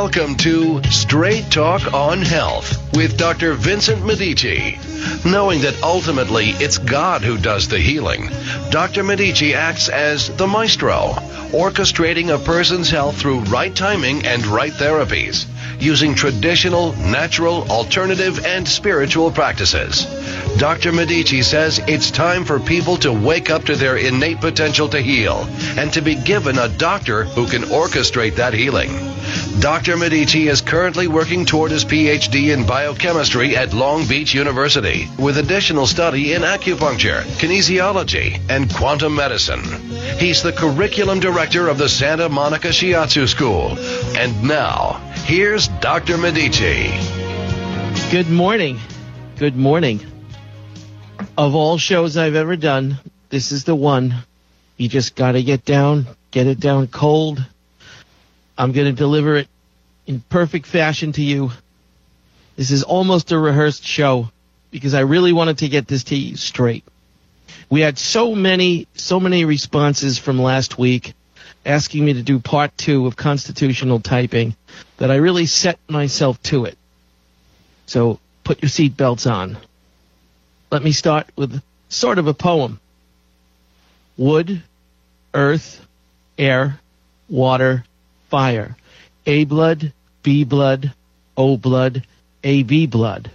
Welcome to Straight Talk on Health with Dr. Vincent Medici. Knowing that ultimately it's God who does the healing, Dr. Medici acts as the maestro, orchestrating a person's health through right timing and right therapies, using traditional, natural, alternative, and spiritual practices. Dr. Medici says it's time for people to wake up to their innate potential to heal and to be given a doctor who can orchestrate that healing. Dr. Medici is currently working toward his PhD in biochemistry at Long Beach University with additional study in acupuncture, kinesiology, and quantum medicine. He's the curriculum director of the Santa Monica Shiatsu School. And now, here's Dr. Medici. Good morning. Good morning. Of all shows I've ever done, this is the one. You just got to get it down cold. I'm going to deliver it in perfect fashion to you. This is almost a rehearsed show because I really wanted to get this to you straight. We had so many responses from last week asking me to do part 2 of constitutional typing that I really set myself to it. So put your seatbelts on. Let me start with sort of a poem. Wood, earth, air, water, fire. A blood, B blood, O blood, AB blood.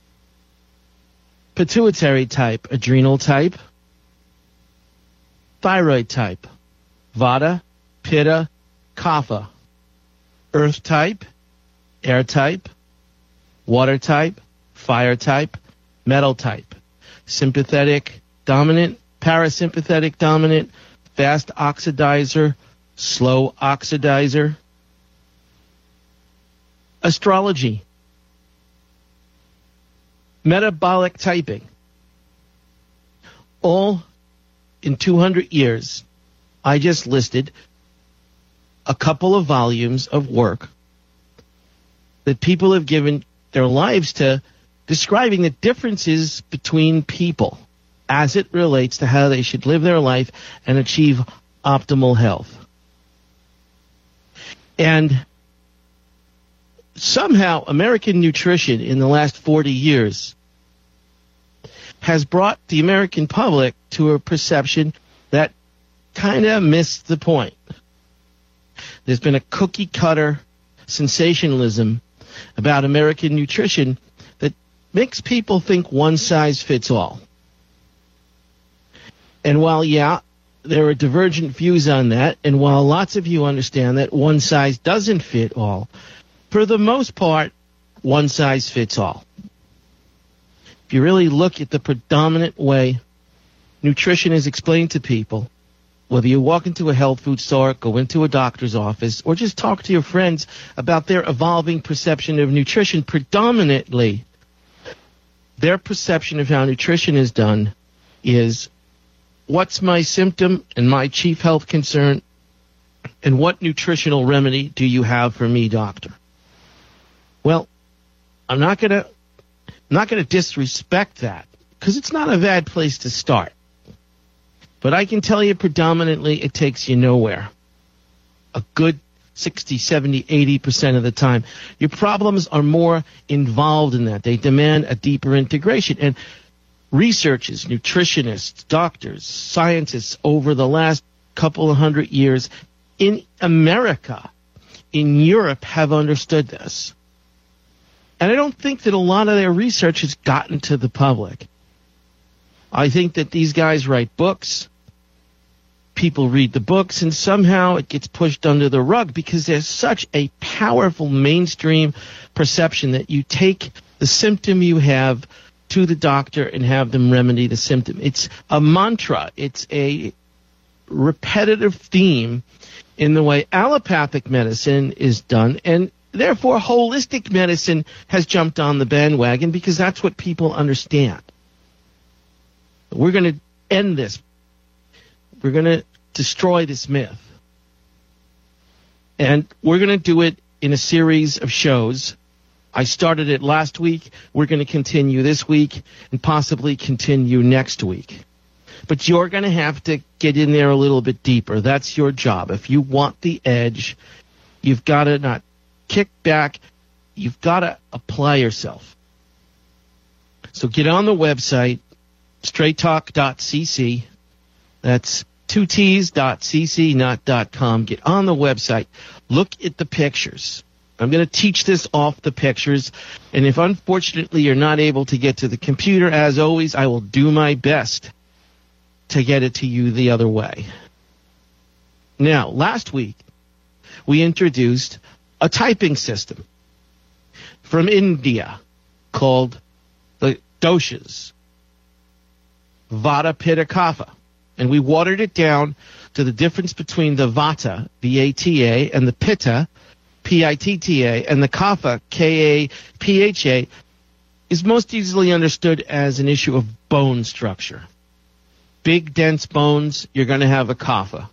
Pituitary type, adrenal type. Thyroid type, Vata, Pitta, Kapha. Earth type, air type. Water type, fire type, metal type. Sympathetic dominant, parasympathetic dominant, fast oxidizer, slow oxidizer. Astrology. Metabolic typing. All in 200 years, I just listed a couple of volumes of work that people have given their lives to describing the differences between people as it relates to how they should live their life and achieve optimal health. And somehow American nutrition in the last 40 years has brought the American public to a perception that kind of missed the point. There's been a cookie-cutter sensationalism about American nutrition that makes people think one size fits all. And while, there are divergent views on that, and while lots of you understand that one size doesn't fit all, for the most part, one size fits all. If you really look at the predominant way nutrition is explained to people, whether you walk into a health food store, go into a doctor's office, or just talk to your friends about their evolving perception of nutrition, predominantly their perception of how nutrition is done is, what's my symptom and my chief health concern, and what nutritional remedy do you have for me, doctor? Well, I'm not going to disrespect that, because it's not a bad place to start. But I can tell you predominantly it takes you nowhere. A good 60, 70, 80% of the time. Your problems are more involved in that. They demand a deeper integration. And researchers, nutritionists, doctors, scientists over the last couple of 100 years in America, in Europe, have understood this. And I don't think that a lot of their research has gotten to the public. I think that these guys write books, people read the books, and somehow it gets pushed under the rug because there's such a powerful mainstream perception that you take the symptom you have to the doctor and have them remedy the symptom. It's a mantra. It's a repetitive theme in the way allopathic medicine is done, and therefore holistic medicine has jumped on the bandwagon because that's what people understand. We're going to end this. We're going to destroy this myth. And we're going to do it in a series of shows. I started it last week. We're going to continue this week and possibly continue next week. But you're going to have to get in there a little bit deeper. That's your job. If you want the edge, you've got to not kick back. You've got to apply yourself. So get on the website, straighttalk.cc. That's 2T's.cc, not .com. Get on the website. Look at the pictures. I'm going to teach this off the pictures. And if unfortunately you're not able to get to the computer, as always, I will do my best to get it to you the other way. Now, last week, we introduced a typing system from India called the doshas, Vata, Pitta, Kapha. And we watered it down to the difference between the Vata, V-A-T-A, and the Pitta, P-I-T-T-A, and the Kapha, K-A-P-H-A, is most easily understood as an issue of bone structure. Big, dense bones, you're going to have a Kapha.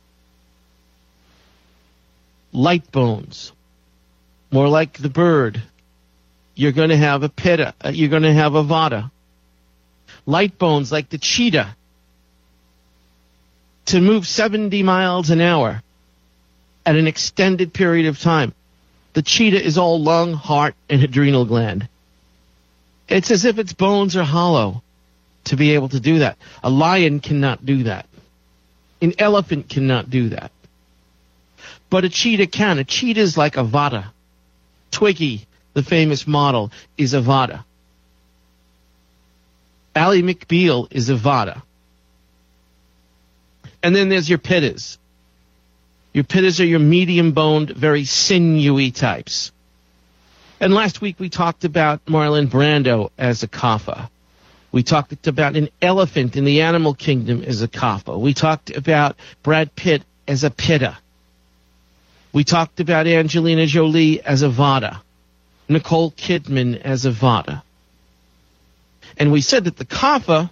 Light bones, more like the bird, you're going to have a Pitta, you're going to have a Vata. Light bones like the cheetah, to move 70 miles an hour at an extended period of time. The cheetah is all lung, heart, and adrenal gland. It's as if its bones are hollow to be able to do that. A lion cannot do that. An elephant cannot do that. But a cheetah can. A cheetah is like a Vata. Twiggy, the famous model, is a Vata. Ally McBeal is a Vata. And then there's your Pittas. Your Pittas are your medium-boned, very sinewy types. And last week we talked about Marlon Brando as a Kapha. We talked about an elephant in the animal kingdom as a Kapha. We talked about Brad Pitt as a Pitta. We talked about Angelina Jolie as a Vata. Nicole Kidman as a Vata. And we said that the Kapha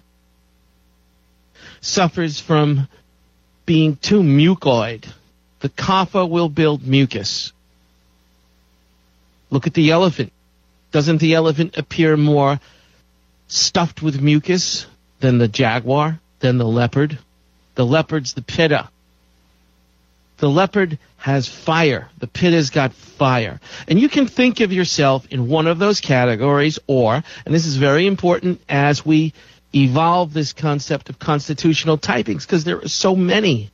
suffers from being too mucoid. The Kapha will build mucus. Look at the elephant. Doesn't the elephant appear more stuffed with mucus than the jaguar, than the leopard? The leopard's the Pitta. The leopard has fire. The Pitta's got fire. And you can think of yourself in one of those categories, or, and this is very important as we evolve this concept of constitutional typings, because there are so many.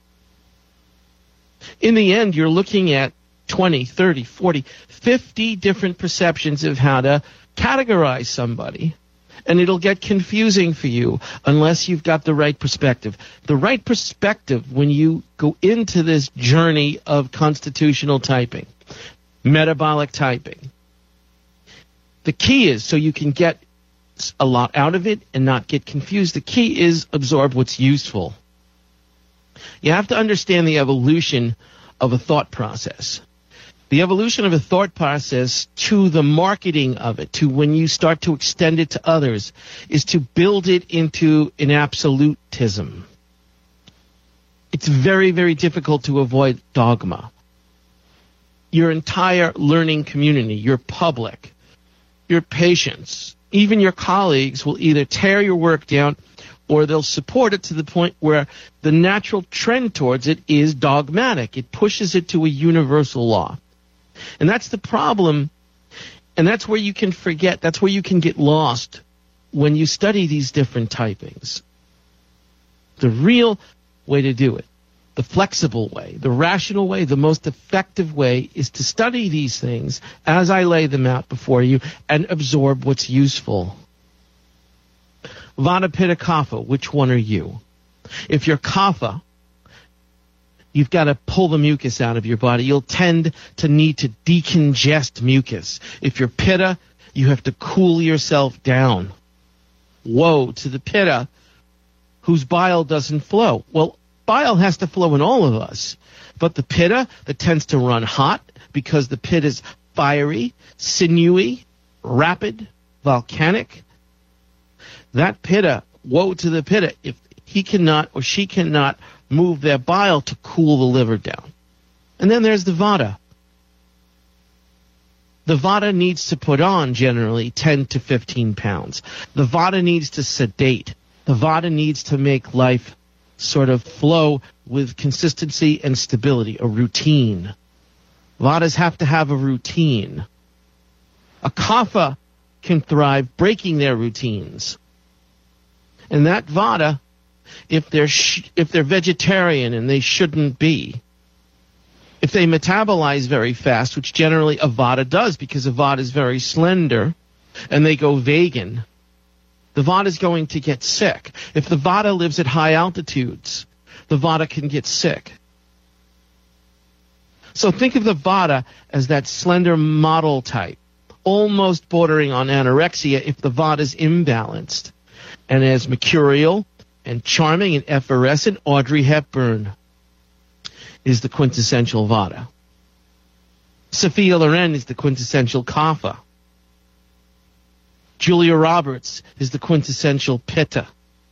In the end, you're looking at 20, 30, 40, 50 different perceptions of how to categorize somebody. And it'll get confusing for you unless you've got the right perspective. The right perspective when you go into this journey of constitutional typing, metabolic typing. The key is, so you can get a lot out of it and not get confused, the key is absorb what's useful. You have to understand the evolution of a thought process. The evolution of a thought process to the marketing of it, to when you start to extend it to others, is to build it into an absolutism. It's very, very difficult to avoid dogma. Your entire learning community, your public, your patients, even your colleagues will either tear your work down or they'll support it to the point where the natural trend towards it is dogmatic. It pushes it to a universal law. And that's the problem, and that's where you can forget, that's where you can get lost when you study these different typings. The real way to do it, the flexible way, the rational way, the most effective way is to study these things as I lay them out before you and absorb what's useful. Vata, Pitta, Kapha, which one are you? If you're Kapha, you've got to pull the mucus out of your body. You'll tend to need to decongest mucus. If you're Pitta, you have to cool yourself down. Woe to the Pitta whose bile doesn't flow. Well, bile has to flow in all of us. But the Pitta that tends to run hot because the Pitta is fiery, sinewy, rapid, volcanic, that Pitta, woe to the Pitta if he cannot or she cannot move their bile to cool the liver down. And then there's the Vata. The Vata needs to put on generally 10 to 15 pounds. The Vata needs to sedate. The Vata needs to make life sort of flow with consistency and stability, a routine. Vadas have to have a routine. A kapha can thrive breaking their routines. And that vata, if they're vegetarian, and they shouldn't be, if they metabolize very fast, which generally a vata does because a vata is very slender, and they go vegan, the vata is going to get sick. If the vata lives at high altitudes, the vata can get sick. So think of the vata as that slender model type, almost bordering on anorexia if the vata is imbalanced. And as mercurial and charming and effervescent, Audrey Hepburn is the quintessential vata. Sophia Loren is the quintessential kapha. Julia Roberts is the quintessential pitta.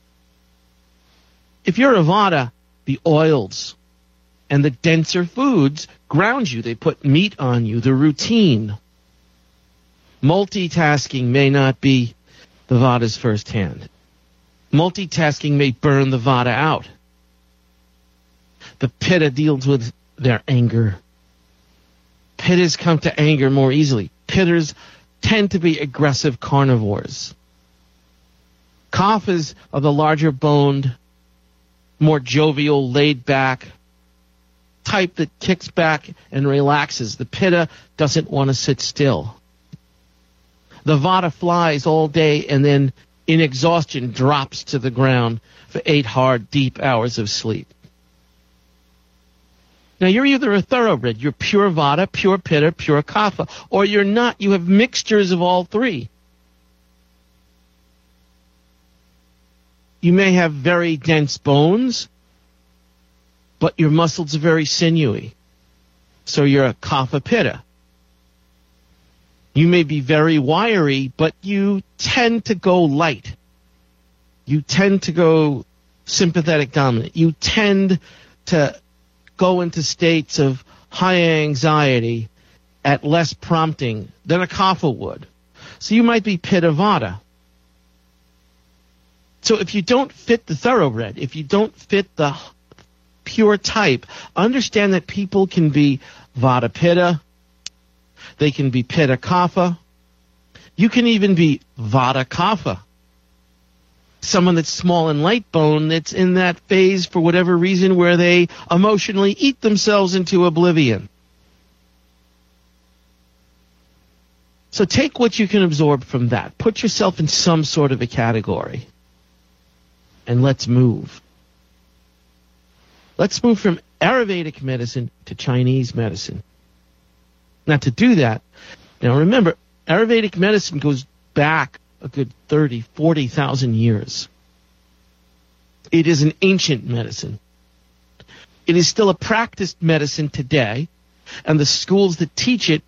If you're a vata, the oils and the denser foods ground you. They put meat on you, the routine. Multitasking may not be the vata's first hand. Multitasking may burn the vata out. The pitta deals with their anger. Pittas come to anger more easily. Pittas tend to be aggressive carnivores. Kaphas are the larger boned, more jovial, laid back type that kicks back and relaxes. The pitta doesn't want to sit still. The vata flies all day and then in exhaustion drops to the ground for 8 hard, deep hours of sleep. Now, you're either a thoroughbred, you're pure vata, pure pitta, pure kapha, or you're not. You have mixtures of all three. You may have very dense bones, but your muscles are very sinewy. So you're a kapha pitta. You may be very wiry, but you tend to go light. You tend to go sympathetic dominant. You tend to go into states of high anxiety at less prompting than a kapha would. So you might be pitta vata. So if you don't fit the thoroughbred, if you don't fit the pure type, understand that people can be vata pitta, they can be pitta kapha, you can even be vata kapha. Someone that's small and light bone that's in that phase for whatever reason where they emotionally eat themselves into oblivion. So take what you can absorb from that. Put yourself in some sort of a category. And let's move. Let's move from Ayurvedic medicine to Chinese medicine. Now to do that, now remember, Ayurvedic medicine goes back a good 30, 40,000 years. It is an ancient medicine. It is still a practiced medicine today, and the schools that teach it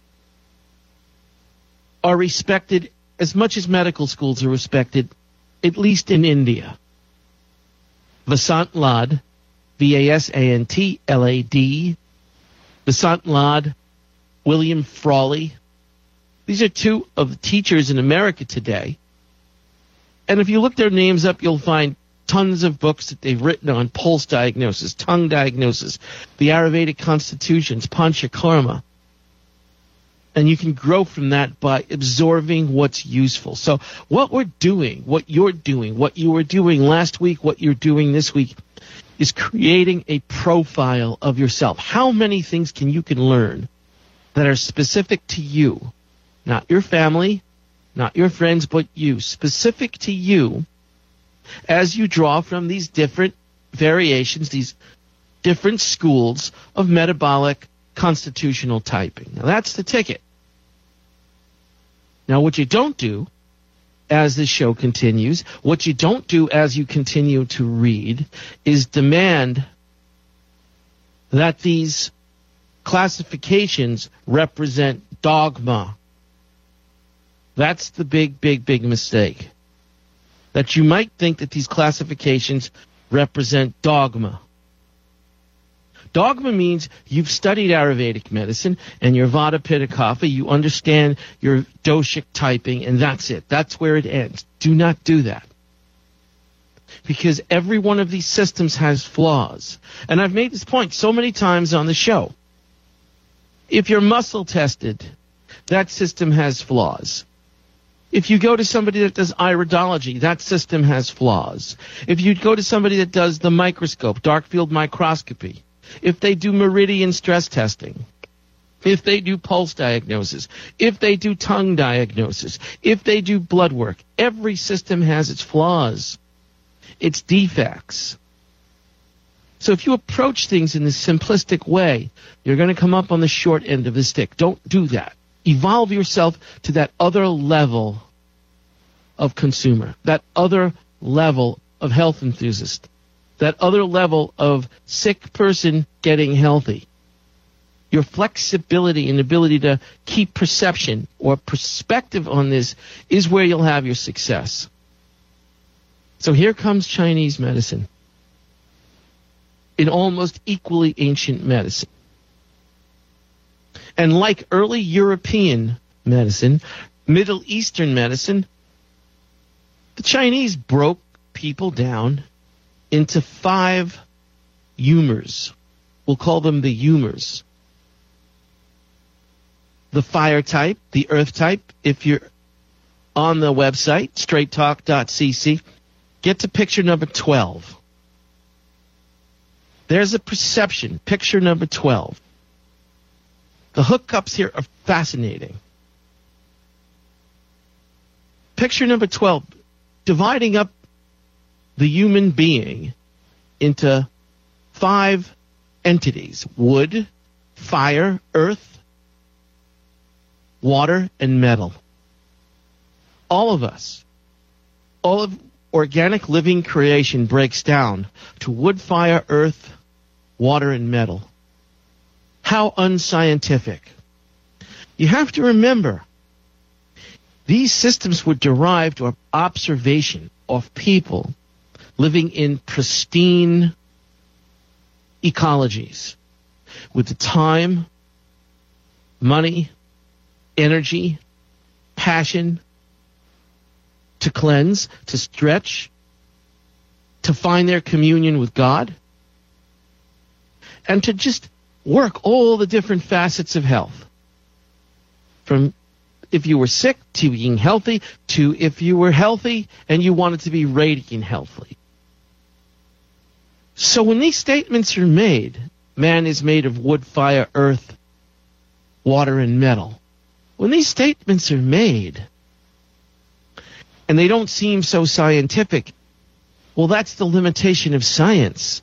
are respected as much as medical schools are respected, at least in India. Vasant Lad, V-A-S-A-N-T-L-A-D, Vasant Lad, William Frawley. These are two of the teachers in America today. And if you look their names up, you'll find tons of books that they've written on pulse diagnosis, tongue diagnosis, the Ayurvedic constitutions, Panchakarma. And you can grow from that by absorbing what's useful. So what we're doing, what you're doing, what you were doing last week, what you're doing this week, is creating a profile of yourself. How many things can learn that are specific to you? Not your family, not your friends, but you. Specific to you as you draw from these different variations, these different schools of metabolic constitutional typing. Now, that's the ticket. Now, what you don't do as the show continues, what you don't do as you continue to read, is demand that these classifications represent dogma. That's the big, big, big mistake. That you might think that these classifications represent dogma. Dogma means you've studied Ayurvedic medicine and your Vata Pitta Kapha, you understand your doshic typing, and that's it. That's where it ends. Do not do that. Because every one of these systems has flaws. And I've made this point so many times on the show. If you're muscle tested, that system has flaws. If you go to somebody that does iridology, that system has flaws. If you go to somebody that does the microscope, dark field microscopy, if they do meridian stress testing, if they do pulse diagnosis, if they do tongue diagnosis, if they do blood work, every system has its flaws, its defects. So if you approach things in this simplistic way, you're going to come up on the short end of the stick. Don't do that. Evolve yourself to that other level of consumer, that other level of health enthusiast, that other level of sick person getting healthy. Your flexibility and ability to keep perception or perspective on this is where you'll have your success. So here comes Chinese medicine, an almost equally ancient medicine. And like early European medicine, Middle Eastern medicine, the Chinese broke people down into 5 humors. We'll call them the humors. The fire type, the earth type. If you're on the website, straighttalk.cc, get to picture number 12. There's a perception, picture number 12. The hookups here are fascinating. Picture number 12, dividing up the human being into 5 entities: wood, fire, earth, water, and metal. All of us, all of organic living creation breaks down to wood, fire, earth, water, and metal. How unscientific. You have to remember, these systems were derived or observation of people living in pristine ecologies with the time, money, energy, passion to cleanse, to stretch, to find their communion with God, and to just work all the different facets of health. From if you were sick to being healthy, to if you were healthy and you wanted to be radiant healthy. So when these statements are made, man is made of wood, fire, earth, water, and metal. When these statements are made, and they don't seem so scientific, well, that's the limitation of science.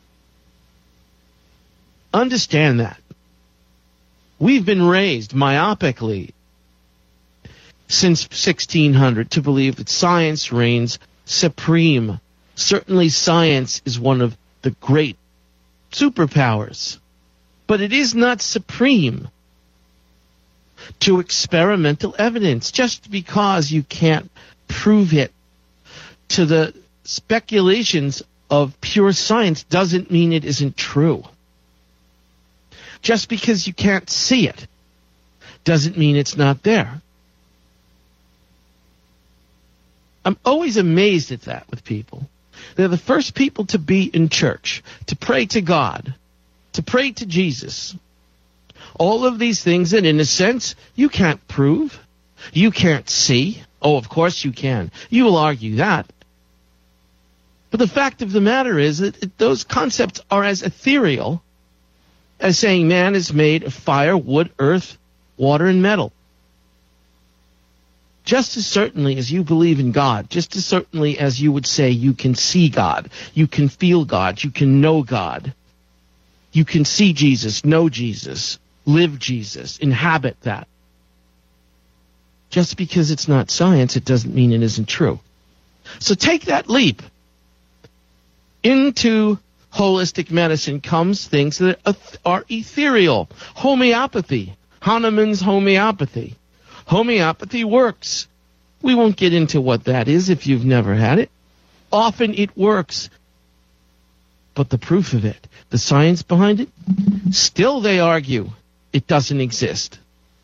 Understand that. We've been raised myopically since 1600 to believe that science reigns supreme. Certainly science is one of the great superpowers, but it is not supreme to experimental evidence. Just because you can't prove it to the speculations of pure science doesn't mean it isn't true. Just because you can't see it doesn't mean it's not there. I'm always amazed at that with people. They're the first people to be in church, to pray to God, to pray to Jesus. All of these things that, in a sense, you can't prove, you can't see. Oh, of course you can. You will argue that. But the fact of the matter is that those concepts are as ethereal as saying man is made of fire, wood, earth, water, and metal. Just as certainly as you believe in God, just as certainly as you would say you can see God, you can feel God, you can know God, you can see Jesus, know Jesus, live Jesus, inhabit that. Just because it's not science, it doesn't mean it isn't true. So take that leap. Into holistic medicine comes things that are ethereal. Homeopathy. Hahnemann's homeopathy. Homeopathy works. We won't get into what that is if you've never had it. Often it works. But the proof of it, the science behind it, still they argue it doesn't exist.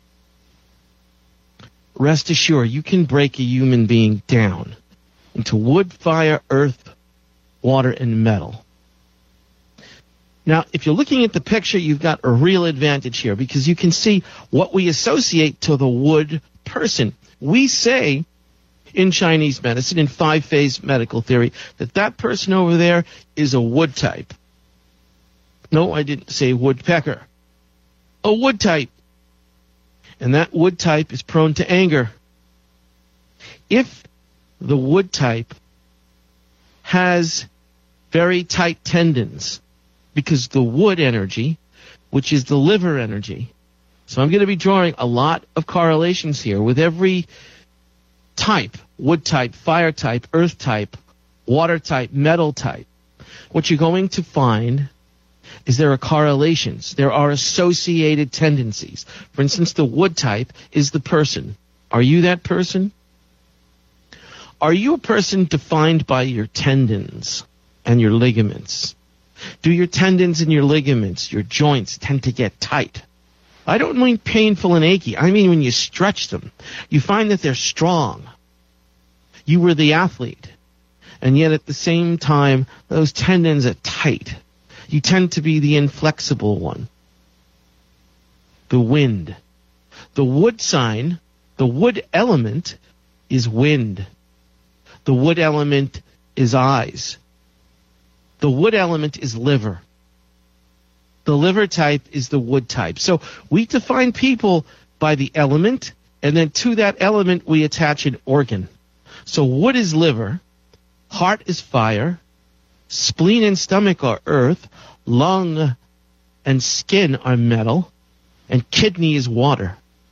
Rest assured, you can break a human being down into wood, fire, earth, water, and metal. Now, if you're looking at the picture, you've got a real advantage here because you can see what we associate to the wood person. We say in Chinese medicine, in 5-phase medical theory, that person over there is a wood type. No, I didn't say woodpecker. A wood type. And that wood type is prone to anger. If the wood type has very tight tendons, because the wood energy, which is the liver energy, so I'm going to be drawing a lot of correlations here with every type, wood type, fire type, earth type, water type, metal type. What you're going to find is there are correlations. There are associated tendencies. For instance, the wood type is the person. Are you that person? Are you a person defined by your tendons and your ligaments? Do your tendons and your ligaments, your joints, tend to get tight? I don't mean painful and achy. I mean when you stretch them, you find that they're strong. You were the athlete, and yet at the same time, those tendons are tight. You tend to be the inflexible one. The wind. The wood sign, the wood element is wind. The wood element is eyes. The wood element is liver. The liver type is the wood type. So we define people by the element, and then to that element we attach an organ. So wood is liver, heart is fire, spleen and stomach are earth, lung and skin are metal, and kidney is water.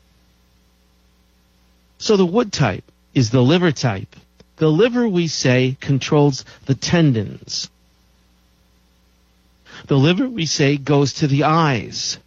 So the wood type is the liver type. The liver, we say, controls the tendons. The liver, we say, goes to the eyes.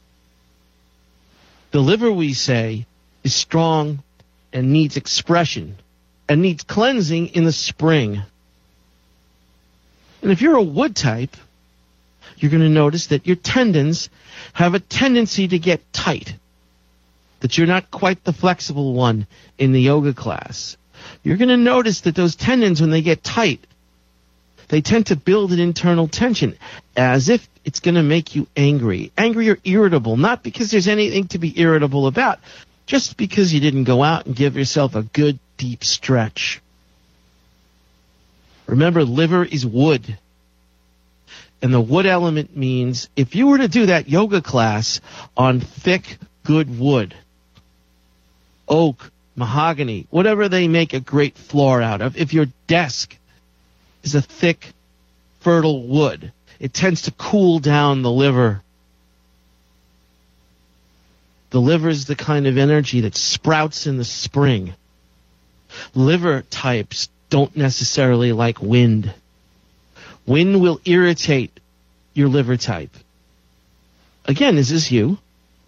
The liver, we say, is strong and needs expression and needs cleansing in the spring. And if you're a wood type, you're going to notice that your tendons have a tendency to get tight, that you're not quite the flexible one in the yoga class. You're going to notice that those tendons, when they get tight, they tend to build an internal tension, as if it's going to make you angry. Angry or irritable, not because there's anything to be irritable about, just because you didn't go out and give yourself a good deep stretch. Remember, liver is wood. And the wood element means if you were to do that yoga class on thick, good wood, oak, mahogany, whatever they make a great floor out of, if your desk is a thick, fertile wood, it tends to cool down the liver. The liver is the kind of energy that sprouts in the spring. Liver types don't necessarily like wind. Wind will irritate your liver type. Again, is this you?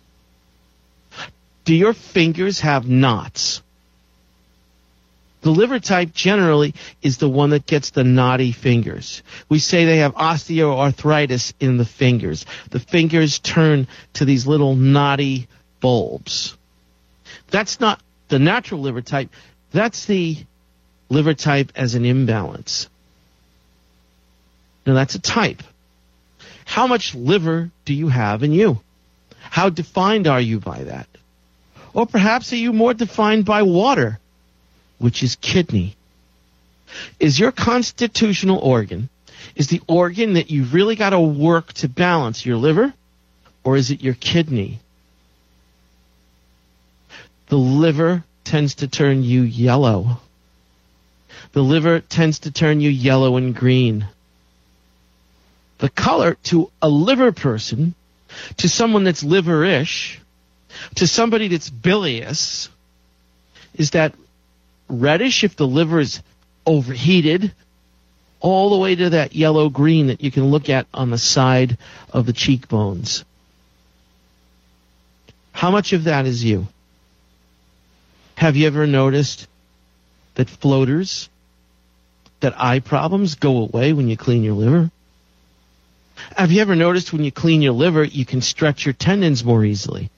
Do your fingers have knots? The liver type generally is the one that gets the knotty fingers. We say they have osteoarthritis in the fingers. The fingers turn to these little knotty bulbs. That's not the natural liver type. That's the liver type as an imbalance. Now that's a type. How much liver do you have in you? How defined are you by that? Or perhaps are you more defined by water, which is kidney? Is your constitutional organ, is the organ that you've really got to work to balance your liver, or is it your kidney? The liver tends to turn you yellow. The liver tends to turn you yellow and green. The color to a liver person, to someone that's liverish, to somebody that's bilious, is that reddish if the liver is overheated, all the way to that yellow-green that you can look at on the side of the cheekbones. How much of that is you? Have you ever noticed that floaters, that eye problems go away when you clean your liver? Have you ever noticed when you clean your liver, you can stretch your tendons more easily?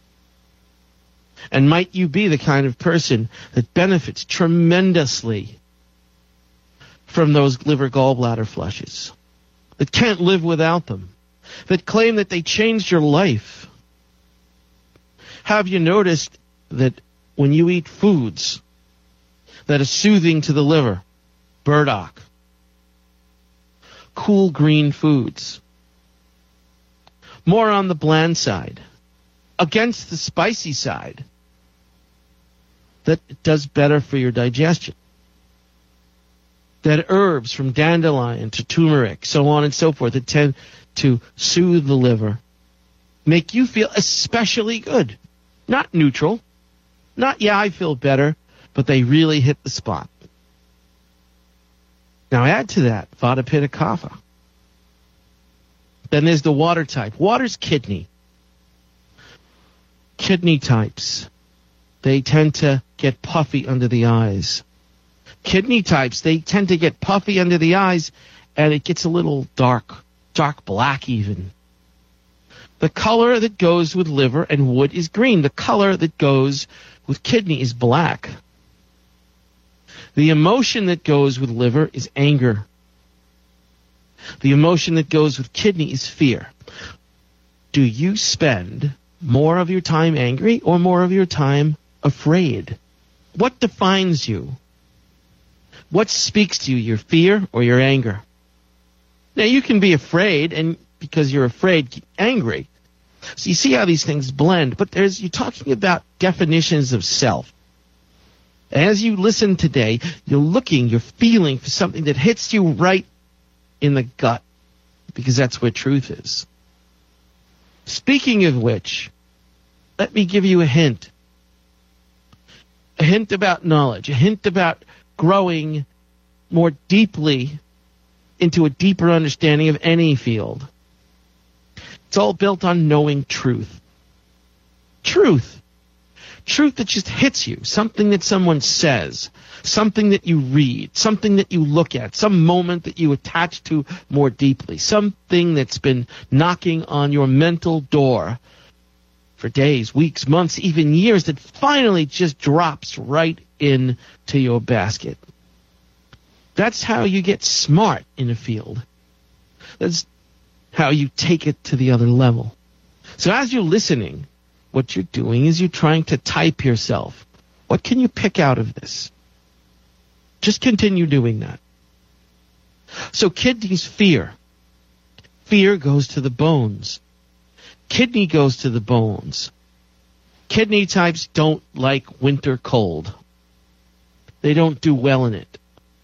And might you be the kind of person that benefits tremendously from those liver gallbladder flushes, that can't live without them, that claim that they changed your life. Have you noticed that when you eat foods that are soothing to the liver, burdock, cool green foods, more on the bland side, against the spicy side, that it does better for your digestion? That herbs from dandelion to turmeric, so on and so forth, that tend to soothe the liver, make you feel especially good. Not neutral. Not, yeah, I feel better, but they really hit the spot. Now add to that Vata Pitta Kapha. Then there's the water type. Water's kidney. Kidney types, they tend to get puffy under the eyes. Kidney types, they tend to get puffy under the eyes, and it gets a little dark black even. The color that goes with liver and wood is green. The color that goes with kidney is black. The emotion that goes with liver is anger. The emotion that goes with kidney is fear. Do you spend more of your time angry or more of your time afraid? What defines you? What speaks to you, your fear or your anger? Now, you can be afraid, and because you're afraid, angry. So you see how these things blend. But you're talking about definitions of self. As you listen today, you're feeling for something that hits you right in the gut, because that's where truth is. Speaking of which, let me give you a hint. A hint about knowledge, a hint about growing more deeply into a deeper understanding of any field. It's all built on knowing truth. Truth. Truth that just hits you. Something that someone says. Something that you read. Something that you look at. Some moment that you attach to more deeply. Something that's been knocking on your mental door for days, weeks, months, even years, that finally just drops right into your basket. That's how you get smart in a field. That's how you take it to the other level. So as you're listening, what you're doing is you're trying to type yourself. What can you pick out of this? Just continue doing that. So kidney's fear. Fear goes to the bones. Kidney goes to the bones. Kidney types don't like winter cold. They don't do well in it.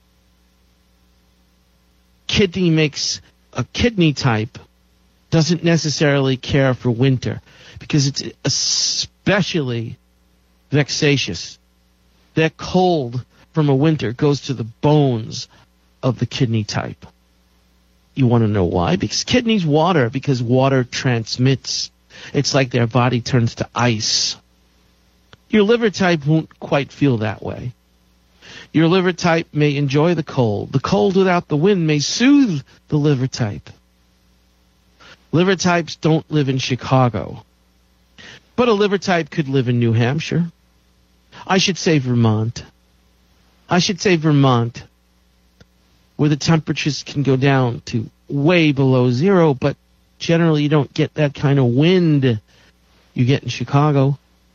A kidney type doesn't necessarily care for winter because it's especially vexatious. That cold from a winter goes to the bones of the kidney type. You want to know why? Because kidney's water, because water transmits. It's like their body turns to ice. Your liver type won't quite feel that way. Your liver type may enjoy the cold. The cold without the wind may soothe the liver type. Liver types don't live in Chicago. But a liver type could live in New Hampshire. I should say Vermont. Where the temperatures can go down to way below zero, but generally you don't get that kind of wind you get in Chicago.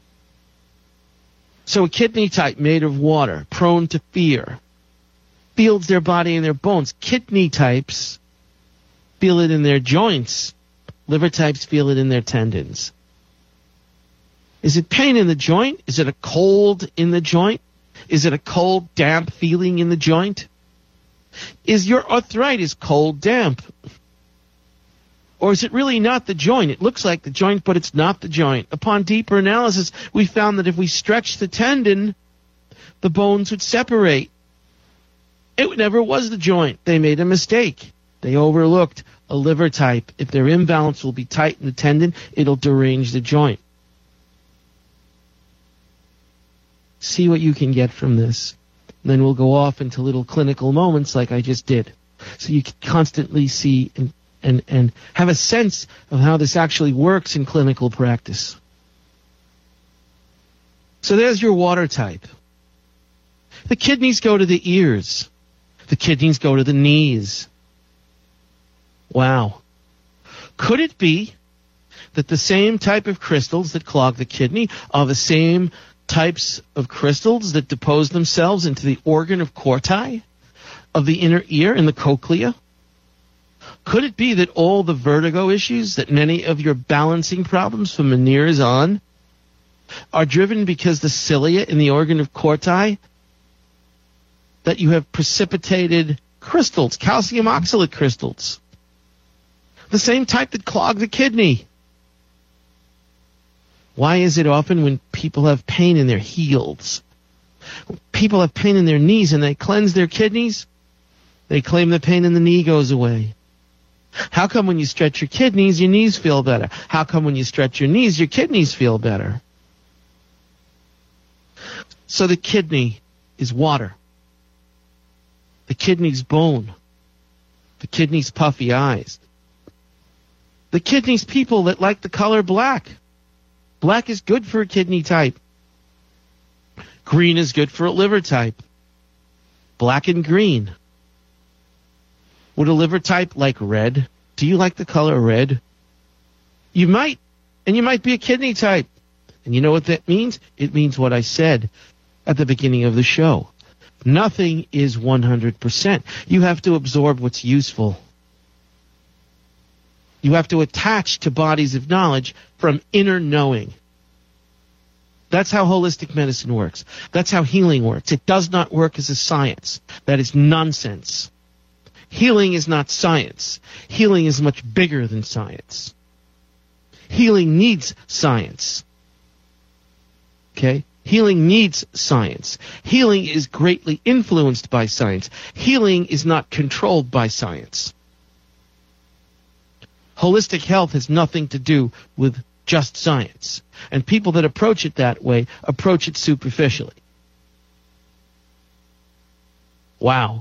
So a kidney type made of water, prone to fear, feels their body and their bones. Kidney types feel it in their joints. Liver types feel it in their tendons. Is it pain in the joint? Is it a cold in the joint? Is it a cold, damp feeling in the joint? Is your arthritis cold, damp? Or is it really not the joint? It looks like the joint, but it's not the joint. Upon deeper analysis, we found that if we stretched the tendon, the bones would separate. It never was the joint. They made a mistake. They overlooked a liver type. If their imbalance will be tight in the tendon, it'll derange the joint. See what you can get from this. And then we'll go off into little clinical moments like I just did. So you can constantly see and have a sense of how this actually works in clinical practice. So there's your water type. The kidneys go to the ears. The kidneys go to the knees. Wow. Could it be that the same type of crystals that clog the kidney are the same types of crystals that depose themselves into the organ of corti of the inner ear and the cochlea? Could it be that all the vertigo issues, that many of your balancing problems from the years on, are driven because the cilia in the organ of corti, that you have precipitated crystals, calcium oxalate crystals, the same type that clog the kidney? Why is it often when people have pain in their heels, when people have pain in their knees and they cleanse their kidneys, they claim the pain in the knee goes away? How come when you stretch your kidneys, your knees feel better? How come when you stretch your knees, your kidneys feel better? So the kidney is water. The kidney's bone. The kidney's puffy eyes. The kidney's people that like the color black. Black is good for a kidney type. Green is good for a liver type. Black and green. Would a liver type like red? Do you like the color red? You might, and you might be a kidney type. And you know what that means? It means what I said at the beginning of the show. Nothing is 100%. You have to absorb what's useful. You have to attach to bodies of knowledge from inner knowing. That's how holistic medicine works. That's how healing works. It does not work as a science. That is nonsense. Healing is not science. Healing is much bigger than science. Healing needs science. Okay? Healing needs science. Healing is greatly influenced by science. Healing is not controlled by science. Holistic health has nothing to do with just science. And people that approach it that way approach it superficially. Wow.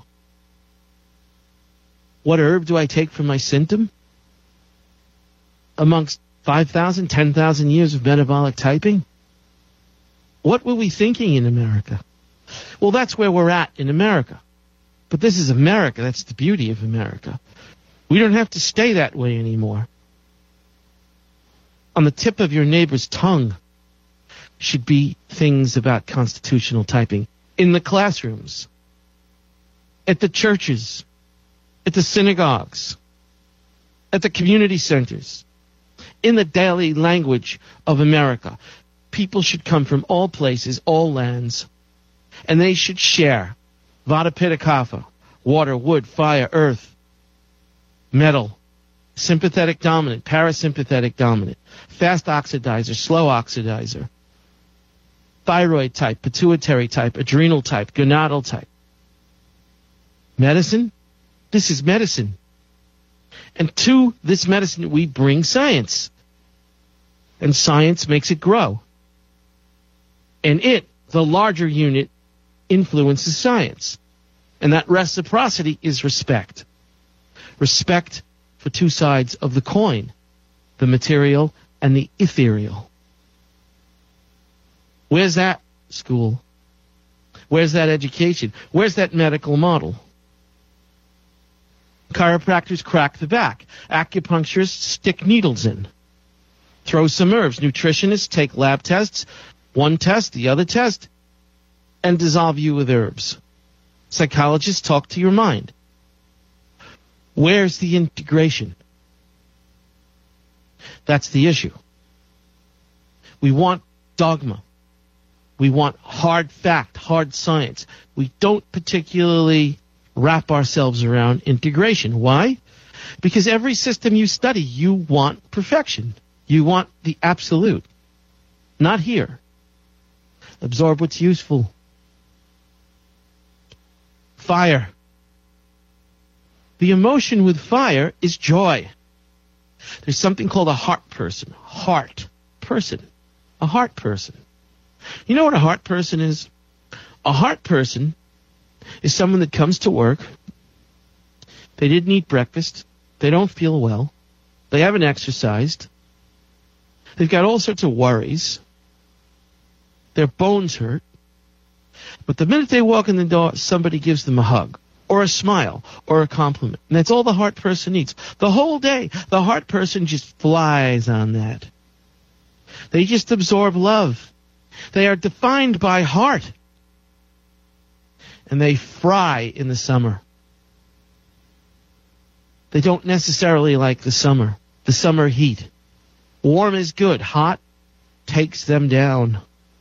What herb do I take for my symptom? Amongst 5,000, 10,000 years of metabolic typing? What were we thinking in America? Well, that's where we're at in America. But this is America. That's the beauty of America. We don't have to stay that way anymore. On the tip of your neighbor's tongue should be things about constitutional typing. In the classrooms, at the churches, at the synagogues, at the community centers, in the daily language of America. People should come from all places, all lands, and they should share Vata Pitta Kapha, water, wood, fire, earth, metal, sympathetic dominant, parasympathetic dominant, fast oxidizer, slow oxidizer, thyroid type, pituitary type, adrenal type, gonadal type. Medicine? This is medicine. And to this medicine we bring science. And science makes it grow. And it, the larger unit, influences science. And that reciprocity is respect. Respect for two sides of the coin, the material and the ethereal. Where's that school? Where's that education? Where's that medical model? Chiropractors crack the back. Acupuncturists stick needles in. Throw some herbs. Nutritionists take lab tests, one test, the other test, and dissolve you with herbs. Psychologists talk to your mind. Where's the integration? That's the issue. We want dogma. We want hard fact, hard science. We don't particularly wrap ourselves around integration. Why? Because every system you study, you want perfection. You want the absolute. Not here. Absorb what's useful. Fire. The emotion with fire is joy. There's something called a heart person. Heart person. A heart person. You know what a heart person is? A heart person is someone that comes to work. They didn't eat breakfast. They don't feel well. They haven't exercised. They've got all sorts of worries. Their bones hurt. But the minute they walk in the door, somebody gives them a hug. or a smile or a compliment. And that's all the heart person needs. The whole day, the heart person just flies on that. They just absorb love. They are defined by heart. And they fry in the summer. They don't necessarily like the summer heat. Warm is good. Hot takes them down.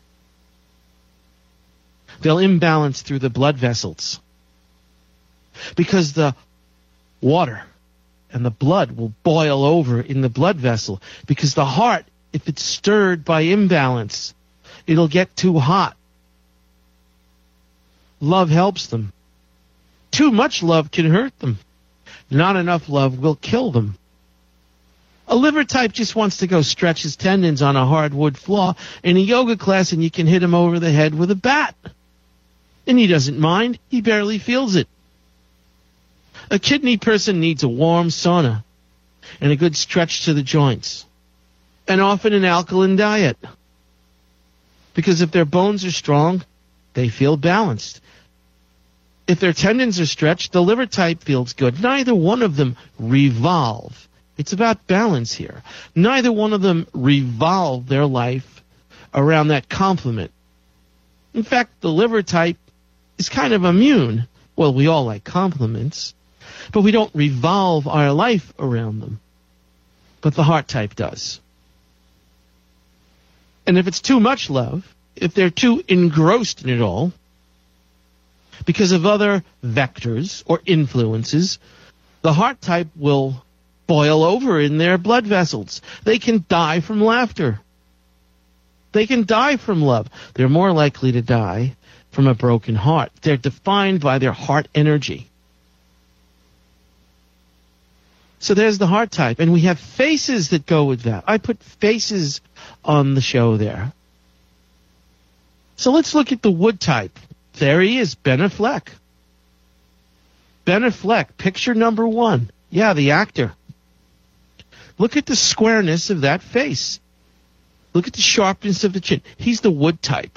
They'll imbalance through the blood vessels because the water and the blood will boil over in the blood vessel, because the heart, if it's stirred by imbalance, it'll get too hot. Love helps them. Too much love can hurt them. Not enough love will kill them. A liver type just wants to go stretch his tendons on a hardwood floor in a yoga class, and you can hit him over the head with a bat. And he doesn't mind. He barely feels it. A kidney person needs a warm sauna and a good stretch to the joints, and often an alkaline diet. Because if their bones are strong, they feel balanced. If their tendons are stretched, the liver type feels good. Neither one of them revolve. It's about balance here. Neither one of them revolve their life around that complement. In fact, the liver type is kind of immune. Well, we all like compliments, but we don't revolve our life around them. But the heart type does. And if it's too much love, if they're too engrossed in it all, because of other vectors or influences, the heart type will boil over in their blood vessels. They can die from laughter. They can die from love. They're more likely to die from a broken heart. They're defined by their heart energy. So there's the heart type. And we have faces that go with that. I put faces on the show there. So let's look at the wood type. There he is, Ben Affleck. Ben Affleck, picture number 1. Yeah, the actor. Look at the squareness of that face. Look at the sharpness of the chin. He's the wood type.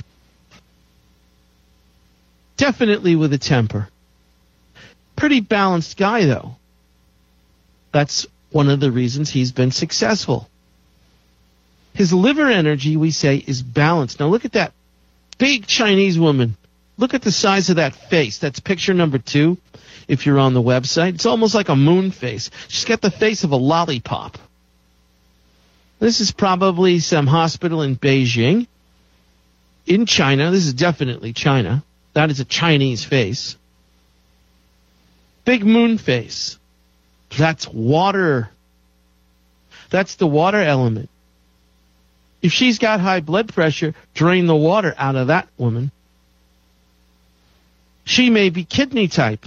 Definitely with a temper. Pretty balanced guy, though. That's one of the reasons he's been successful. His liver energy, we say, is balanced. Now look at that big Chinese woman. Look at the size of that face. That's picture number 2 if you're on the website. It's almost like a moon face. She's got the face of a lollipop. This is probably some hospital in Beijing, in China. This is definitely China. That is a Chinese face. Big moon face. That's water. That's the water element. If she's got high blood pressure, drain the water out of that woman. She may be kidney type.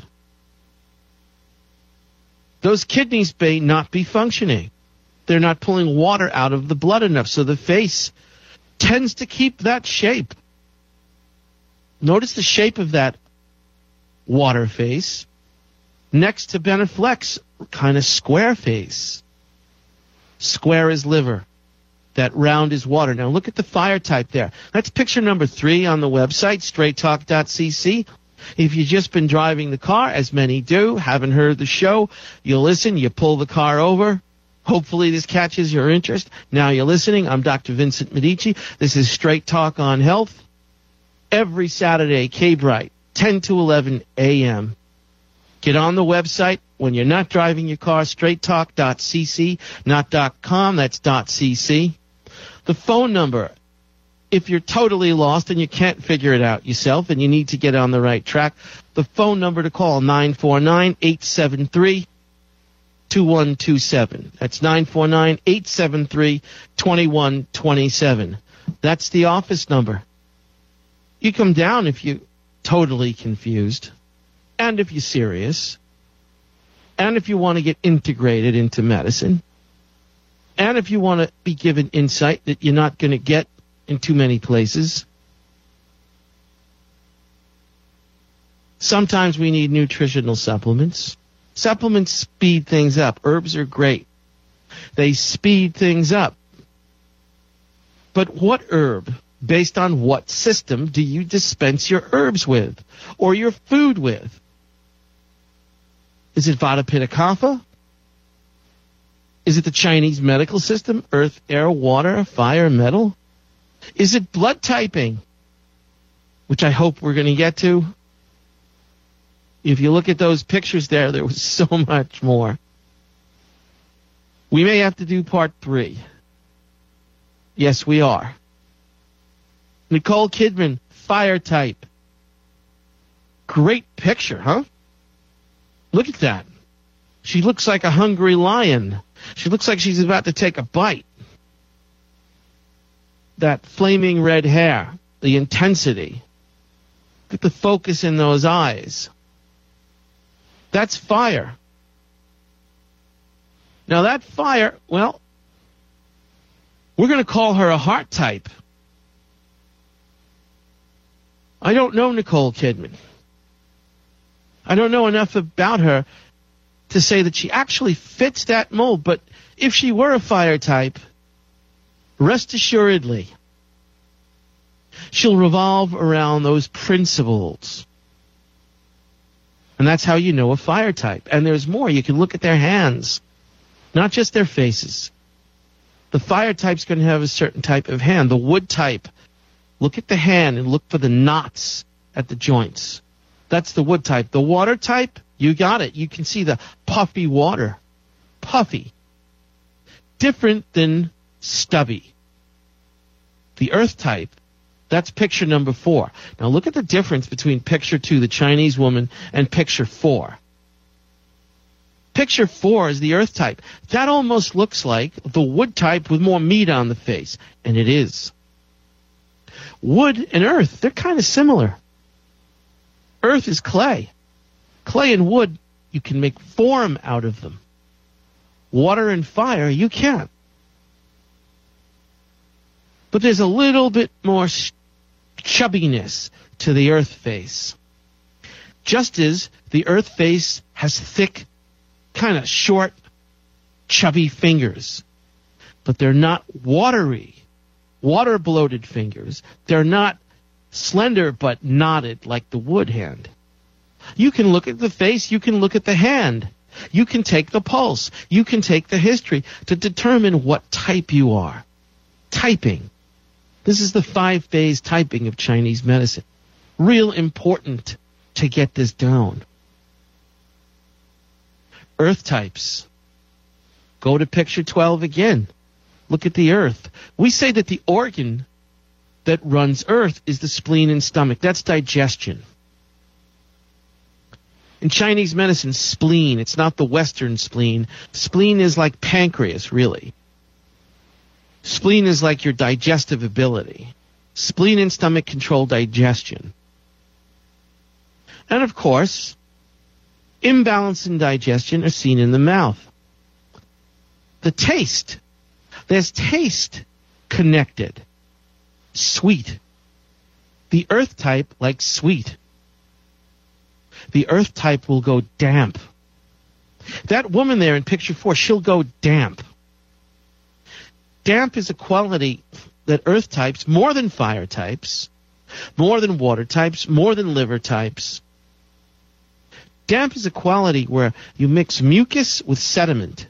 Those kidneys may not be functioning. They're not pulling water out of the blood enough, so the face tends to keep that shape. Notice the shape of that water face next to Ben Affleck's kind of square face. Square is liver. That round is water. Now look at the fire type there. That's picture number 3 on the website, straighttalk.cc. If you've just been driving the car, as many do, haven't heard the show, you listen, you pull the car over. Hopefully this catches your interest. Now you're listening. I'm Dr. Vincent Medici. This is Straight Talk on Health. Every Saturday, K-Bright, 10 to 11 a.m. Get on the website when you're not driving your car, straighttalk.cc, not .com, that's .cc. The phone number, if you're totally lost and you can't figure it out yourself and you need to get on the right track, the phone number to call, 949-873-2127. That's 949-873-2127. That's the office number. You come down if you're totally confused, and if you're serious, and if you want to get integrated into medicine, and if you want to be given insight that you're not going to get in too many places. Sometimes we need nutritional supplements. Supplements speed things up. Herbs are great. They speed things up. But what herb, based on what system, do you dispense your herbs with or your food with? Is it Vata Pitta Kapha? Is it the Chinese medical system? Earth, air, water, fire, metal? Is it blood typing? Which I hope we're going to get to. If you look at those pictures there was so much more. We may have to do part 3. Yes, we are. Nicole Kidman, fire type. Great picture, huh? Look at that. She looks like a hungry lion. She looks like she's about to take a bite. That flaming red hair, the intensity. Look at the focus in those eyes. That's fire. Now that fire, well, we're going to call her a heart type. I don't know Nicole Kidman. I don't know enough about her to say that she actually fits that mold, but if she were a fire type, rest assuredly, she'll revolve around those principles. And that's how you know a fire type. And there's more. You can look at their hands, not just their faces. The fire type's going to have a certain type of hand. The wood type, look at the hand and look for the knots at the joints. That's the wood type. The water type, you got it. You can see the puffy water. Puffy. Different than stubby. The earth type, that's picture number 4. Now look at the difference between picture 2, the Chinese woman, and picture 4. Picture 4 is the earth type. That almost looks like the wood type with more meat on the face. And it is. Wood and earth, they're kind of similar. Earth is clay. Clay and wood, you can make form out of them. Water and fire, you can't. But there's a little bit more chubbiness to the earth face. Just as the earth face has thick, kind of short, chubby fingers. But they're not watery, water-bloated fingers. They're not slender but knotted like the wood hand. You can look at the face, you can look at the hand. You can take the pulse. You can take the history to determine what type you are. Typing. This is the 5-phase typing of Chinese medicine. Real important to get this down. Earth types. Go to picture 12 again. Look at the earth. We say that the organ that runs earth is the spleen and stomach. That's digestion. In Chinese medicine, spleen, it's not the Western spleen. Spleen is like pancreas, really. Spleen is like your digestive ability. Spleen and stomach control digestion. And of course, imbalance in digestion are seen in the mouth. The taste. There's taste connected. Sweet. The earth type likes sweet. The earth type will go damp. That woman there in picture 4, she'll go damp. Damp is a quality that earth types, more than fire types, more than water types, more than liver types. Damp is a quality where you mix mucus with sediment.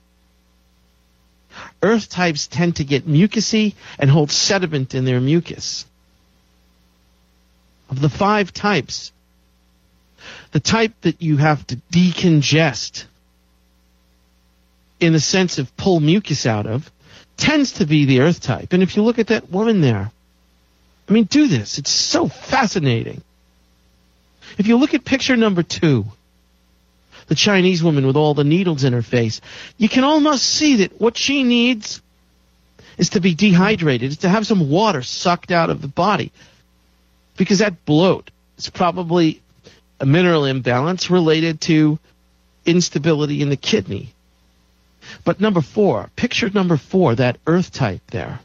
Earth types tend to get mucusy and hold sediment in their mucus. Of the 5 types, the type that you have to decongest in the sense of pull mucus out of tends to be the earth type. And if you look at that woman there, I mean, do this. It's so fascinating. If you look at picture number 2, the Chinese woman with all the needles in her face, you can almost see that what she needs is to be dehydrated, is to have some water sucked out of the body. Because that bloat is probably a mineral imbalance related to instability in the kidney. But number 4, picture number 4, that earth type there.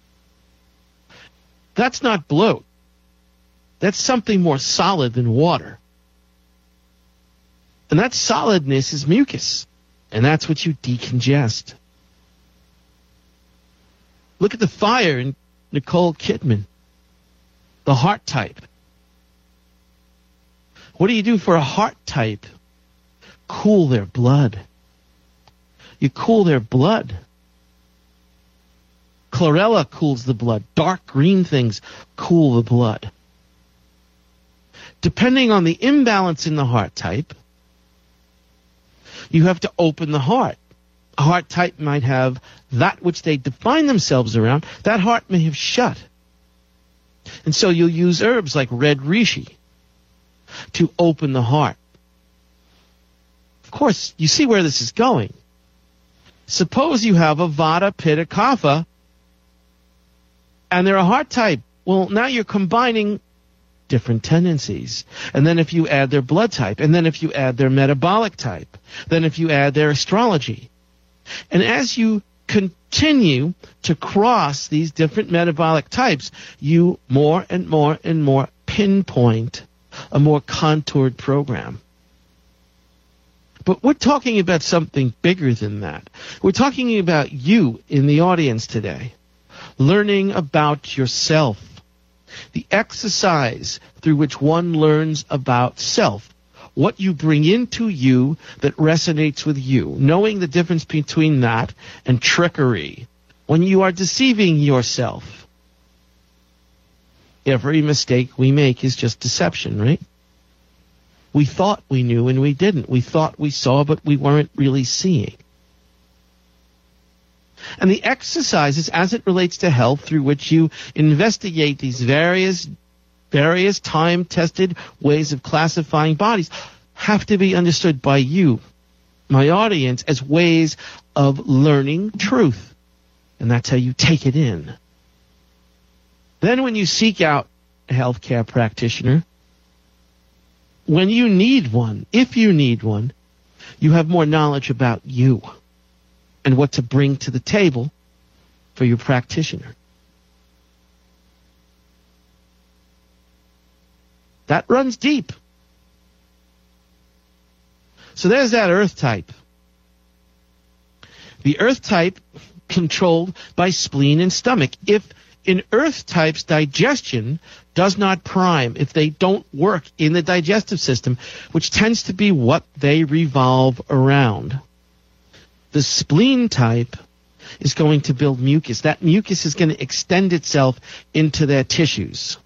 That's not bloat. That's something more solid than water. And that solidness is mucus. And that's what you decongest. Look at the fire in Nicole Kidman. The heart type. What do you do for a heart type? cool their blood. You cool their blood. Chlorella cools the blood. Dark green things cool the blood. Depending on the imbalance in the heart type, you have to open the heart. A heart type might have that which they define themselves around. That heart may have shut. And so you'll use herbs like red reishi to open the heart. Of course, you see where this is going. Suppose you have a Vata, Pitta, Kapha, and they're a heart type. Well, now you're combining different tendencies. And then if you add their blood type, and then if you add their metabolic type, then if you add their astrology. And as you continue to cross these different metabolic types, you more and more and more pinpoint a more contoured program. But we're talking about something bigger than that. We're talking about you in the audience today, learning about yourself, the exercise through which one learns about self, what you bring into you that resonates with you, knowing the difference between that and trickery, when you are deceiving yourself. Every mistake we make is just deception, right? We thought we knew and we didn't. We thought we saw, but we weren't really seeing. And the exercises as it relates to health through which you investigate these various time-tested ways of classifying bodies have to be understood by you, my audience, as ways of learning truth. And that's how you take it in. Then when you seek out a healthcare practitioner, when you need one, if you need one, you have more knowledge about you and what to bring to the table for your practitioner. That runs deep. So there's that earth type. The earth type controlled by spleen and stomach. If in earth types digestion does not prime, if they don't work in the digestive system, which tends to be what they revolve around, the spleen type is going to build mucus. That mucus is going to extend itself into their tissues.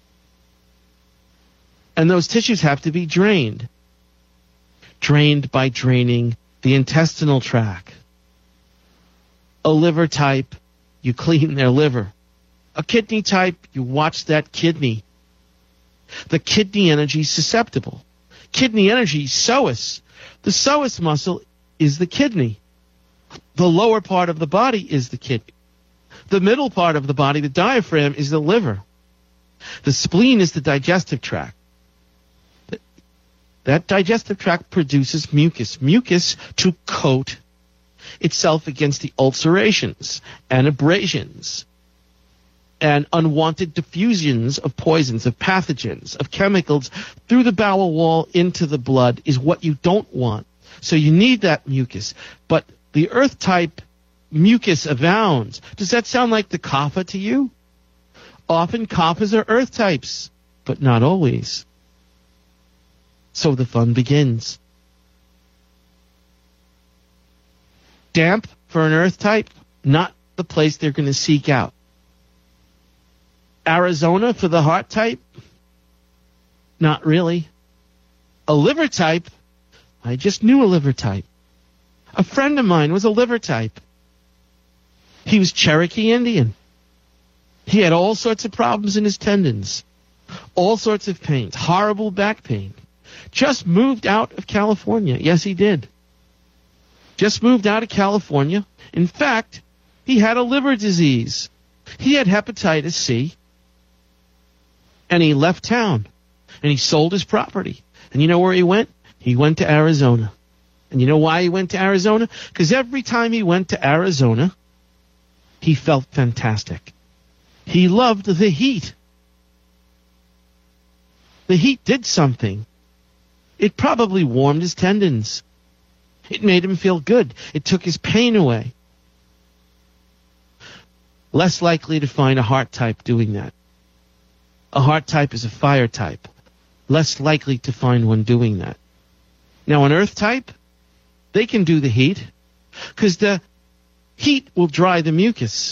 And those tissues have to be drained. Drained by draining the intestinal tract. A liver type, you clean their liver. A kidney type, you watch that kidney. The kidney energy is susceptible. Kidney energy, psoas. The psoas muscle is the kidney. The lower part of the body is the kidney. The middle part of the body, the diaphragm, is the liver. The spleen is the digestive tract. That digestive tract produces mucus. Mucus to coat itself against the ulcerations and abrasions and unwanted diffusions of poisons, of pathogens, of chemicals through the bowel wall into the blood is what you don't want. So you need that mucus. But the earth type mucus abounds. Does that sound like the kapha to you? Often kaphas are earth types, but not always. So the fun begins. Damp for an earth type, not the place they're going to seek out. Arizona for the heart type, not really. A liver type, I just knew a liver type. A friend of mine was a liver type. He was Cherokee Indian. He had all sorts of problems in his tendons, all sorts of pains, horrible back pain. Just moved out of California. Yes, he did. Just moved out of California. In fact, he had a liver disease. He had hepatitis C. And he left town. And he sold his property. And you know where he went? He went to Arizona. And you know why he went to Arizona? Because every time he went to Arizona, he felt fantastic. He loved the heat. The heat did something. It probably warmed his tendons. It made him feel good. It took his pain away. Less likely to find a heart type doing that. A heart type is a fire type. Less likely to find one doing that. Now, an earth type, They can do the heat because the heat will dry the mucus.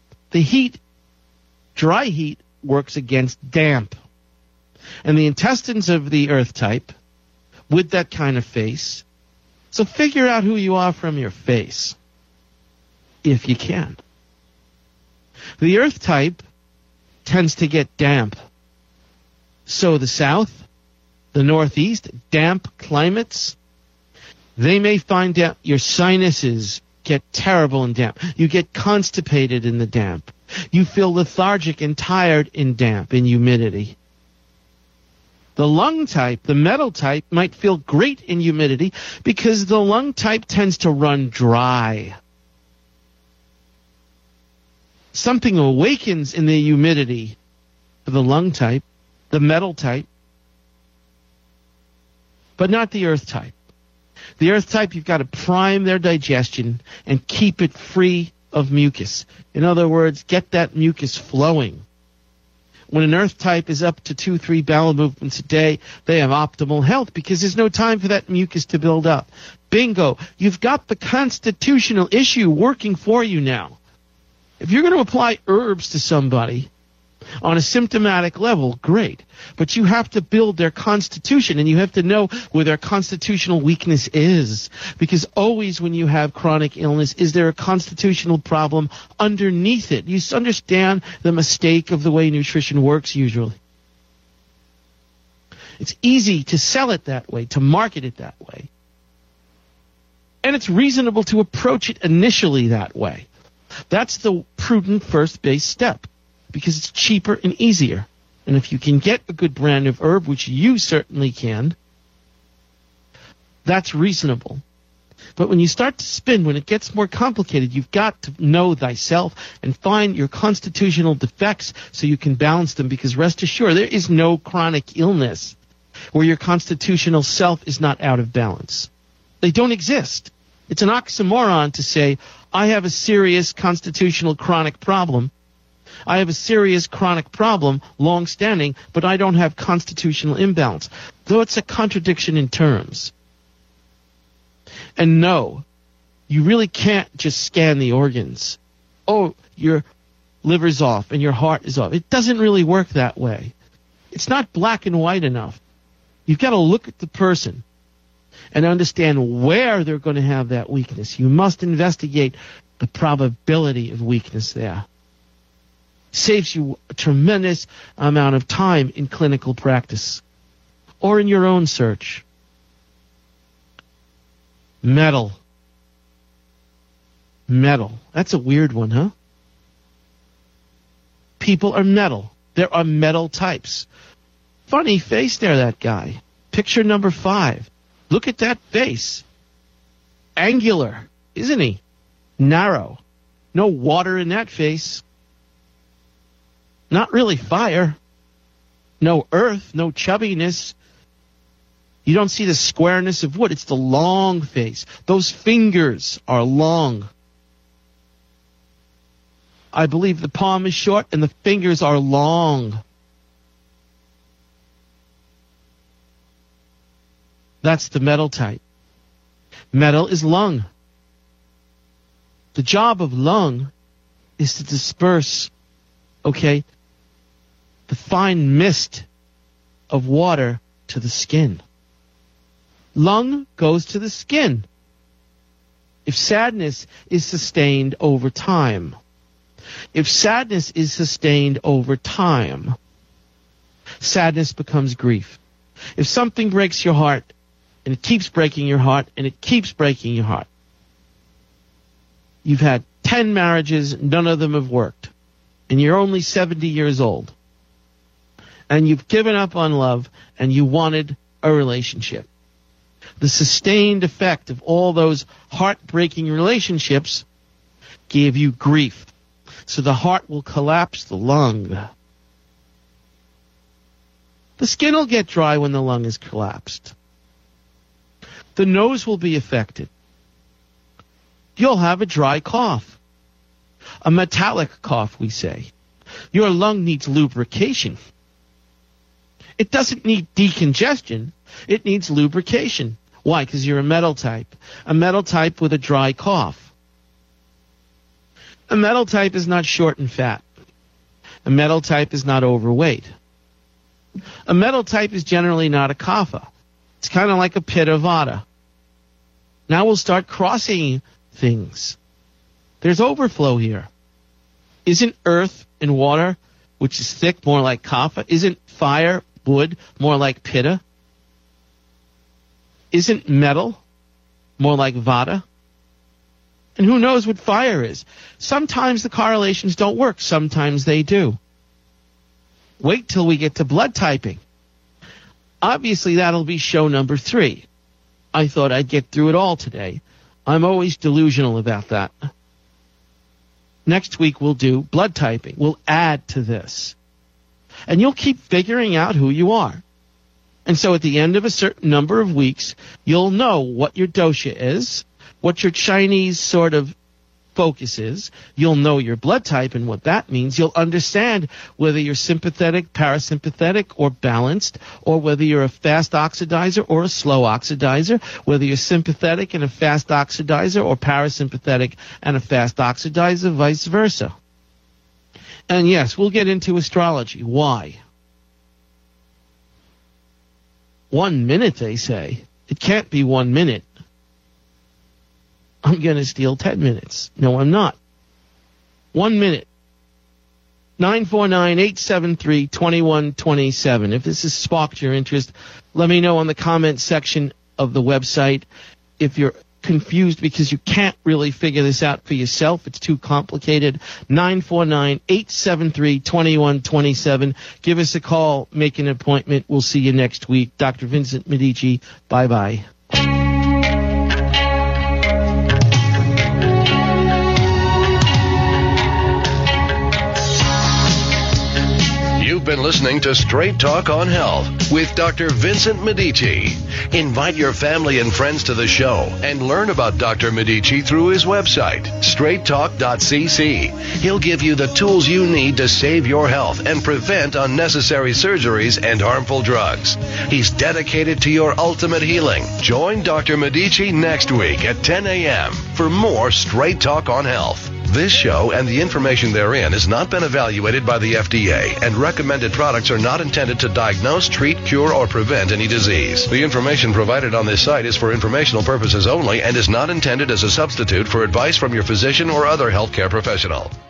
Dry heat works against damp. And the intestines of the earth type with that kind of face. So figure out who you are from your face, if you can. The earth type tends to get damp. So the south, the northeast, damp climates, they may find out your sinuses get terrible in damp. You get constipated in the damp. You feel lethargic and tired in damp, in humidity. The lung type, the metal type, might feel great in humidity because the lung type tends to run dry. Something awakens in the humidity for the lung type, the metal type, but not the earth type. The earth type, you've got to prime their digestion and keep it free of mucus. In other words, get that mucus flowing. When an earth type is up to 2-3 bowel movements a day, they have optimal health because there's no time for that mucus to build up. Bingo. You've got the constitutional issue working for you now. If you're going to apply herbs to somebody on a symptomatic level, great. But you have to build their constitution, and you have to know where their constitutional weakness is. Because always when you have chronic illness, is there a constitutional problem underneath it? You understand the mistake of the way nutrition works usually. It's easy to sell it that way, to market it that way. And it's reasonable to approach it initially that way. That's the prudent first base step, because it's cheaper and easier. And if you can get a good brand of herb, which you certainly can, that's reasonable. But when you start to spin, when it gets more complicated, you've got to know thyself and find your constitutional defects so you can balance them, because rest assured, there is no chronic illness where your constitutional self is not out of balance. They don't exist. It's an oxymoron to say, I have a serious constitutional chronic problem. I have a serious chronic problem, long-standing, but I don't have constitutional imbalance. Though it's a contradiction in terms. And no, you really can't just scan the organs. Oh, your liver's off and your heart is off. It doesn't really work that way. It's not black and white enough. You've got to look at the person and understand where they're going to have that weakness. You must investigate the probability of weakness there. Saves you a tremendous amount of time in clinical practice or in your own search. Metal. That's a weird one, huh? People are metal. There are metal types. Funny face there, that guy. Picture number 5. Look at that face. Angular, isn't he? Narrow. No water in that face. Not really fire. No earth, no chubbiness. You don't see the squareness of wood. It's the long face. Those fingers are long. I believe the palm is short and the fingers are long. That's the metal type. Metal is lung. The job of lung is to disperse, the fine mist of water to the skin. Lung goes to the skin. If sadness is sustained over time, sadness becomes grief. If something breaks your heart, and it keeps breaking your heart, and it keeps breaking your heart, you've had 10 marriages, none of them have worked, and you're only 70 years old, and you've given up on love, and you wanted a relationship. The sustained effect of all those heartbreaking relationships gave you grief. So the heart will collapse the lung. The skin will get dry when the lung is collapsed. The nose will be affected. You'll have a dry cough. A metallic cough, we say. Your lung needs lubrication. It doesn't need decongestion. It needs lubrication. Why? Because you're a metal type. A metal type with a dry cough. A metal type is not short and fat. A metal type is not overweight. A metal type is generally not a kapha. It's kind of like a pitta vata. Now we'll start crossing things. There's overflow here. Isn't earth and water, which is thick, more like kapha? Isn't fire, wood, more like pitta? Isn't metal more like vata? And who knows what fire is? Sometimes the correlations don't work. Sometimes they do. Wait till we get to blood typing. Obviously, that'll be show number 3. I thought I'd get through it all today. I'm always delusional about that. Next week, we'll do blood typing. We'll add to this. And you'll keep figuring out who you are. And so at the end of a certain number of weeks, you'll know what your dosha is, what your Chinese sort of focus is. You'll know your blood type and what that means. You'll understand whether you're sympathetic, parasympathetic, or balanced, or whether you're a fast oxidizer or a slow oxidizer, whether you're sympathetic and a fast oxidizer or parasympathetic and a fast oxidizer, vice versa. And yes, we'll get into astrology. Why? 1 minute, they say. It can't be 1 minute. I'm going to steal 10 minutes. No, I'm not. 1 minute. 949-873-2127. If this has sparked your interest, let me know on the comment section of the website. If you're confused because you can't really figure this out for yourself, it's too complicated, 949-873-2127. Give us a call, make an appointment. We'll see you next week. Dr. Vincent Medici, bye-bye. You've been listening to Straight Talk on Health with Dr. Vincent Medici. Invite your family and friends to the show and learn about Dr. Medici through his website, straighttalk.cc. He'll give you the tools you need to save your health and prevent unnecessary surgeries and harmful drugs. He's dedicated to your ultimate healing. Join Dr. Medici next week at 10 a.m. for more Straight Talk on Health. This show and the information therein has not been evaluated by the FDA, and recommended products are not intended to diagnose, treat, cure, or prevent any disease. The information provided on this site is for informational purposes only and is not intended as a substitute for advice from your physician or other healthcare professional.